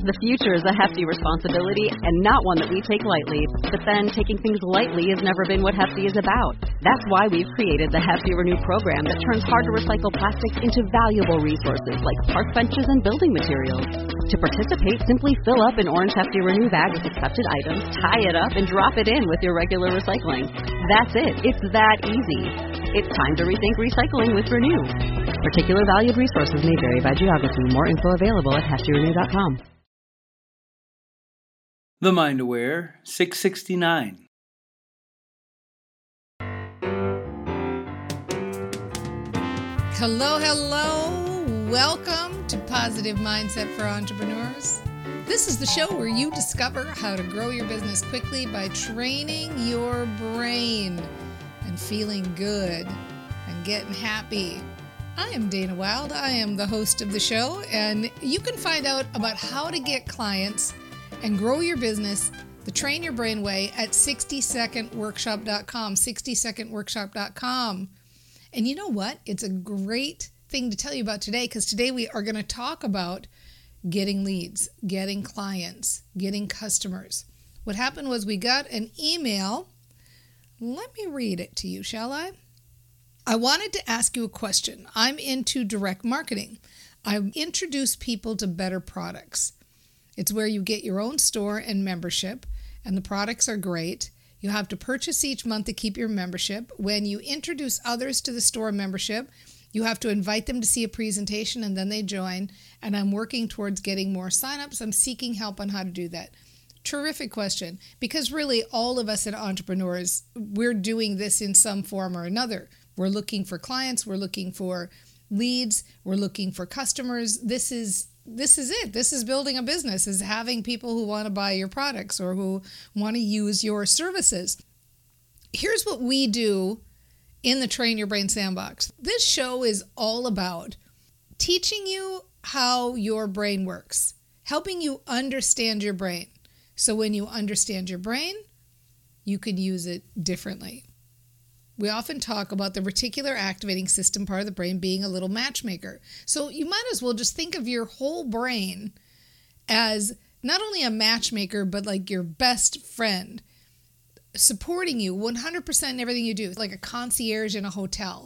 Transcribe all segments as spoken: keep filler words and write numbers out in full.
The future is a hefty responsibility and not one that we take lightly. But then, taking things lightly has never been what Hefty is about. That's why we've created the Hefty Renew program that turns hard-to-recycle plastics into valuable resources like park benches and building materials. To participate, simply fill up an orange Hefty Renew bag with accepted items, tie it up, and drop it in with your regular recycling. That's it. It's that easy. It's time to rethink recycling with Renew. Particular valued resources may vary by geography. More info available at hefty renew dot com. The Mind Aware six sixty-nine. Hello, hello. Welcome to Positive Mindset for Entrepreneurs. This is the show where you discover how to grow your business quickly by training your brain and feeling good and getting happy. I am Dana Wild. I am the host of the show, and you can find out about how to get clients and grow your business the Train Your Brain Way at sixty second workshop dot com, sixty second workshop dot com. And you know what? It's a great thing to tell you about today, because today we are going to talk about getting leads, getting clients, getting customers. What happened was we got an email. Let me read it to you, shall I? I wanted to ask you a question. I'm into direct marketing. I introduce people to better products. It's where you get your own store and membership, and the products are great. You have to purchase each month to keep your membership. When you introduce others to the store membership, you have to invite them to see a presentation, and then they join. And I'm working towards getting more signups. I'm seeking help on how to do that. Terrific question, because really all of us as entrepreneurs, we're doing this in some form or another. We're looking for clients, we're looking for leads, we're looking for customers. This is this is it. This is building a business, is having people who want to buy your products or who want to use your services. Here's what we do in the Train Your Brain Sandbox. This show is all about teaching you how your brain works, helping you understand your brain. So when you understand your brain, you can use it differently. We often talk about the reticular activating system part of the brain being a little matchmaker. So you might as well just think of your whole brain as not only a matchmaker, but like your best friend, supporting you one hundred percent in everything you do. It's like a concierge in a hotel.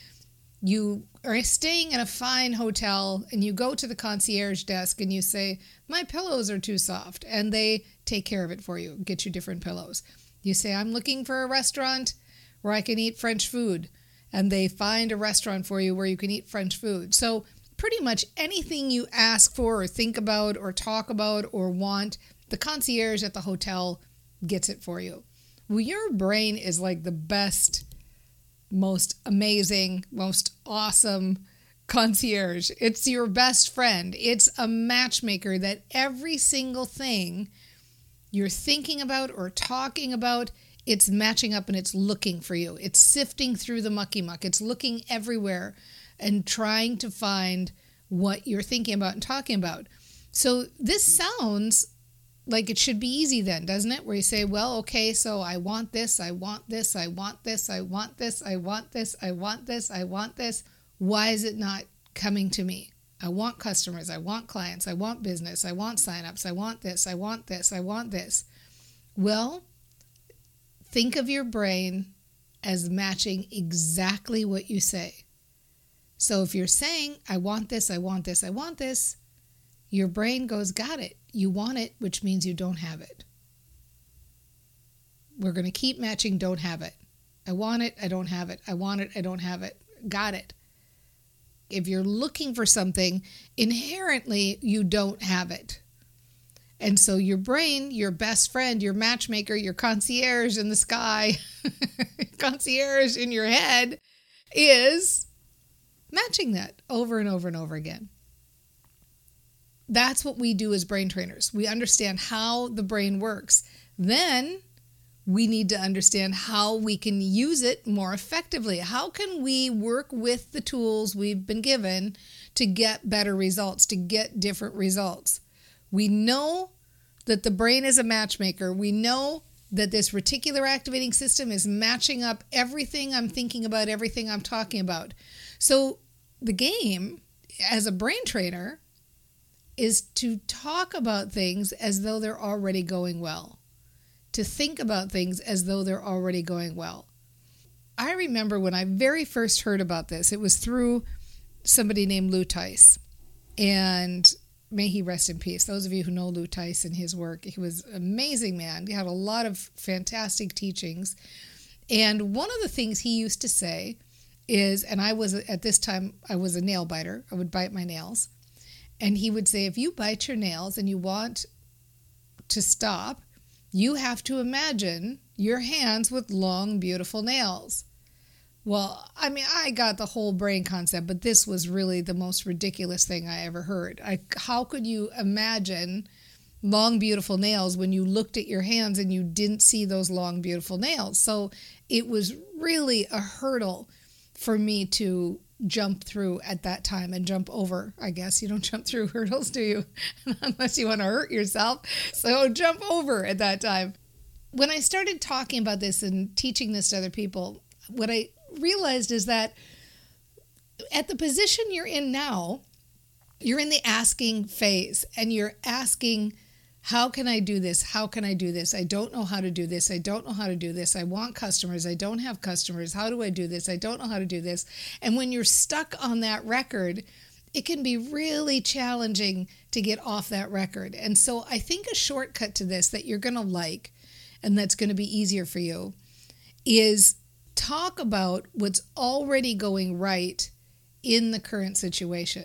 You are staying in a fine hotel and you go to the concierge desk and you say, my pillows are too soft. And they take care of it for you, get you different pillows. You say, I'm looking for a restaurant where I can eat French food. And they find a restaurant for you where you can eat French food. So pretty much anything you ask for or think about or talk about or want, the concierge at the hotel gets it for you. Well, your brain is like the best, most amazing, most awesome concierge. It's your best friend. It's a matchmaker that every single thing you're thinking about or talking about, it's matching up and it's looking for you. It's sifting through the mucky muck. It's looking everywhere and trying to find what you're thinking about and talking about. So this sounds like it should be easy then, doesn't it? Where you say, well, okay, so I want this, I want this, I want this, I want this, I want this, I want this, I want this. Why is it not coming to me? I want customers, I want clients, I want business, I want signups, I want this, I want this, I want this. Well, think of your brain as matching exactly what you say. So if you're saying, I want this, I want this, I want this, your brain goes, got it. You want it, which means you don't have it. We're going to keep matching don't have it. I want it, I don't have it. I want it, I don't have it. Got it. If you're looking for something, inherently you don't have it. And so your brain, your best friend, your matchmaker, your concierge in the sky, concierge in your head, is matching that over and over and over again. That's what we do as brain trainers. We understand how the brain works. Then we need to understand how we can use it more effectively. How can we work with the tools we've been given to get better results, to get different results? We know that the brain is a matchmaker. We know that this reticular activating system is matching up everything I'm thinking about, everything I'm talking about. So the game as a brain trainer is to talk about things as though they're already going well, to think about things as though they're already going well. I remember when I very first heard about this, it was through somebody named Lou Tice, and may he rest in peace. Those of you who know Lou Tice and his work, he was an amazing man. He had a lot of fantastic teachings. And one of the things he used to say is, and I was, at this time, I was a nail biter. I would bite my nails. And he would say, if you bite your nails and you want to stop, you have to imagine your hands with long, beautiful nails. Well, I mean, I got the whole brain concept, but this was really the most ridiculous thing I ever heard. I, how could you imagine long, beautiful nails when you looked at your hands and you didn't see those long, beautiful nails? So it was really a hurdle for me to jump through at that time and jump over. I guess you don't jump through hurdles, do you? Unless you want to hurt yourself. So jump over at that time. When I started talking about this and teaching this to other people, what I realized is that at the position you're in now, you're in the asking phase, and you're asking, how can I do this? How can I do this? I don't know how to do this. I don't know how to do this. I want customers. I don't have customers. How do I do this? I don't know how to do this. And when you're stuck on that record, it can be really challenging to get off that record. And so I think a shortcut to this that you're going to like, and that's going to be easier for you, is talk about what's already going right in the current situation.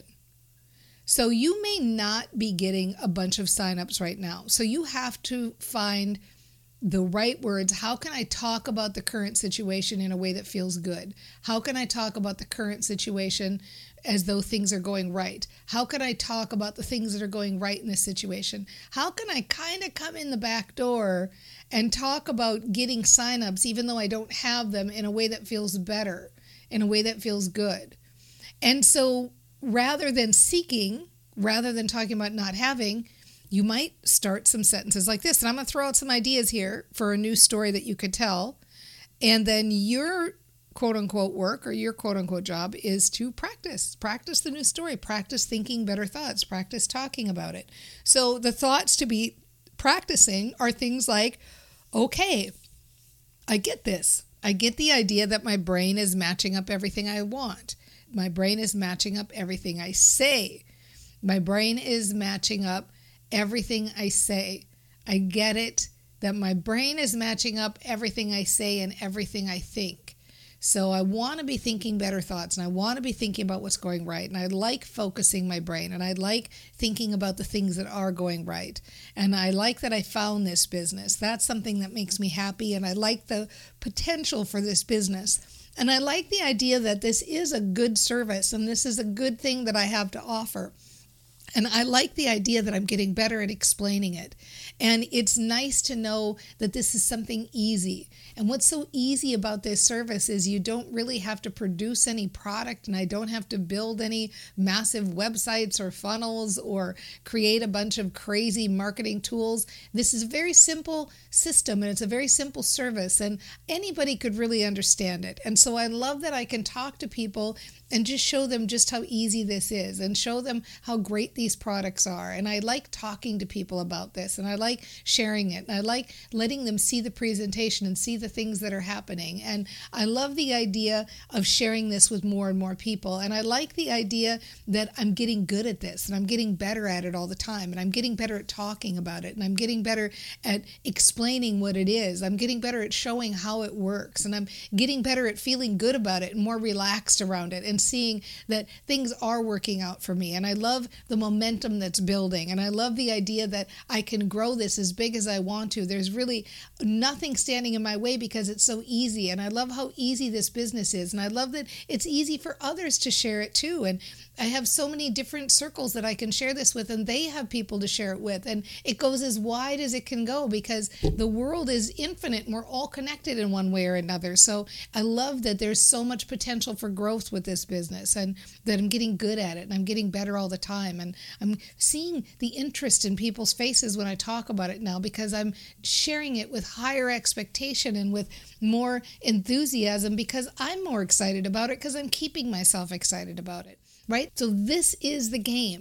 So you may not be getting a bunch of signups right now. So you have to find the right words. How can I talk about the current situation in a way that feels good? How can I talk about the current situation as though things are going right? How can I talk about the things that are going right in this situation? How can I kind of come in the back door and talk about getting signups even though I don't have them, in a way that feels better, in a way that feels good? And so rather than seeking, rather than talking about not having, you might start some sentences like this. And I'm going to throw out some ideas here for a new story that you could tell. And then your quote unquote work or your quote unquote job is to practice. Practice the new story. Practice thinking better thoughts. Practice talking about it. So the thoughts to be practicing are things like, okay, I get this. I get the idea that my brain is matching up everything I want. My brain is matching up everything I say. My brain is matching up everything I say. I get it that my brain is matching up everything I say and everything I think. So I want to be thinking better thoughts, and I want to be thinking about what's going right. And I like focusing my brain, and I like thinking about the things that are going right. And I like that I found this business. That's something that makes me happy, and I like the potential for this business. And I like the idea that this is a good service and this is a good thing that I have to offer. And I like the idea that I'm getting better at explaining it. And it's nice to know that this is something easy. And what's so easy about this service is you don't really have to produce any product, and I don't have to build any massive websites or funnels or create a bunch of crazy marketing tools. This is a very simple system, and it's a very simple service, and anybody could really understand it. And so I love that I can talk to people and just show them just how easy this is and show them how great these products are. And I like talking to people about this, and I like sharing it, and I like letting them see the presentation and see the things that are happening. And I love the idea of sharing this with more and more people. And I like the idea that I'm getting good at this, and I'm getting better at it all the time, and I'm getting better at talking about it, and I'm getting better at explaining what it is. I'm getting better at showing how it works, and I'm getting better at feeling good about it and more relaxed around it, and seeing that things are working out for me. And I love the momentum that's building, and I love the idea that I can grow this as big as I want to. There's really nothing standing in my way because it's so easy. And I love how easy this business is, and I love that it's easy for others to share it too. And I have so many different circles that I can share this with, and they have people to share it with, and it goes as wide as it can go because the world is infinite and we're all connected in one way or another. So I love that there's so much potential for growth with this business, and that I'm getting good at it, and I'm getting better all the time, and I'm seeing the interest in people's faces when I talk about it now because I'm sharing it with higher expectation and with more enthusiasm because I'm more excited about it because I'm keeping myself excited about it. Right? So this is the game.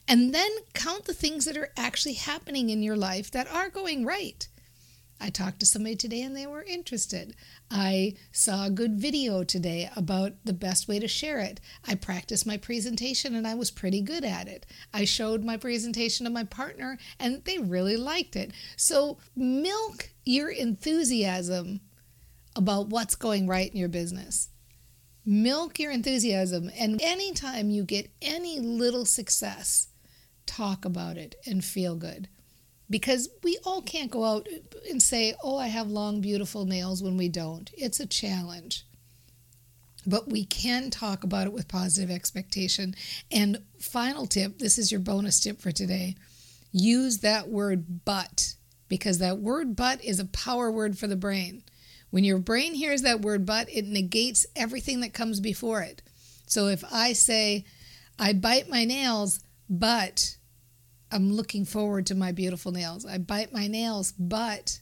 And then count the things that are actually happening in your life that are going right. I talked to somebody today and they were interested. I saw a good video today about the best way to share it. I practiced my presentation and I was pretty good at it. I showed my presentation to my partner and they really liked it. So milk your enthusiasm about what's going right in your business. Milk your enthusiasm, and anytime you get any little success, talk about it and feel good. Because we all can't go out and say, oh, I have long, beautiful nails when we don't. It's a challenge. But we can talk about it with positive expectation. And final tip, this is your bonus tip for today. Use that word but, because that word but is a power word for the brain. When your brain hears that word but, it negates everything that comes before it. So if I say, I bite my nails, but I'm looking forward to my beautiful nails. I bite my nails, but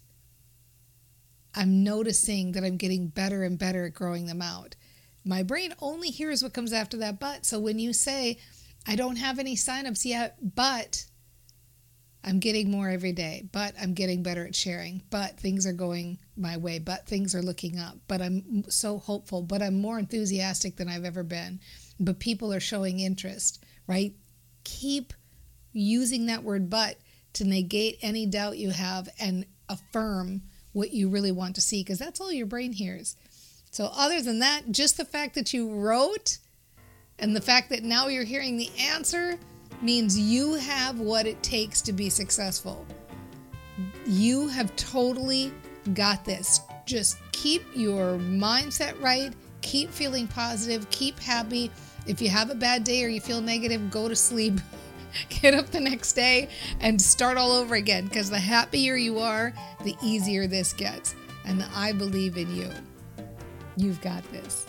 I'm noticing that I'm getting better and better at growing them out. My brain only hears what comes after that but. So when you say, I don't have any signups yet, but I'm getting more every day, but I'm getting better at sharing, but things are going my way, but things are looking up, but I'm so hopeful, but I'm more enthusiastic than I've ever been, but people are showing interest, right? Keep using that word but to negate any doubt you have and affirm what you really want to see, because that's all your brain hears. So other than that, just the fact that you wrote and the fact that now you're hearing the answer means you have what it takes to be successful. You have totally got this. Just keep your mindset right, keep feeling positive, keep happy. If you have a bad day or you feel negative, go to sleep. Get up the next day and start all over again, because the happier you are, the easier this gets. And I believe in you. You've got this.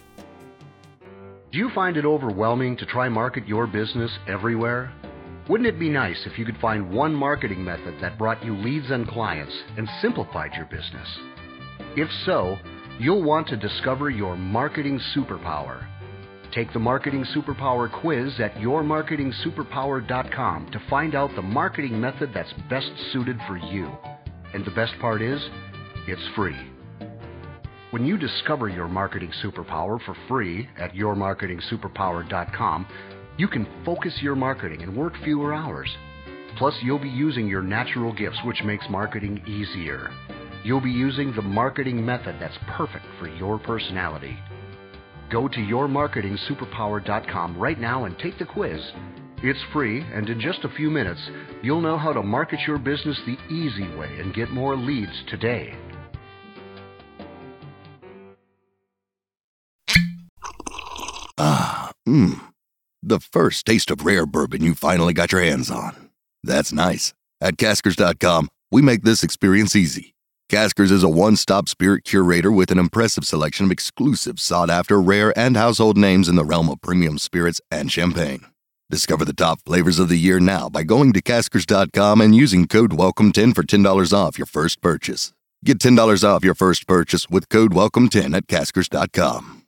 Do you find it overwhelming to try market your business everywhere? Wouldn't it be nice if you could find one marketing method that brought you leads and clients and simplified your business? If so, you'll want to discover your marketing superpower. Take the Marketing Superpower quiz at your marketing superpower dot com to find out the marketing method that's best suited for you. And the best part is, it's free. When you discover your marketing superpower for free at your marketing superpower dot com, you can focus your marketing and work fewer hours. Plus, you'll be using your natural gifts, which makes marketing easier. You'll be using the marketing method that's perfect for your personality. Go to your marketing superpower dot com right now and take the quiz. It's free, and in just a few minutes, you'll know how to market your business the easy way and get more leads today. Ah, mmm. The first taste of rare bourbon you finally got your hands on. That's nice. At Caskers dot com, we make this experience easy. Caskers is a one-stop spirit curator with an impressive selection of exclusive, sought-after, rare, and household names in the realm of premium spirits and champagne. Discover the top flavors of the year now by going to Caskers dot com and using code welcome ten for ten dollars off your first purchase. Get ten dollars off your first purchase with code welcome ten at Caskers dot com.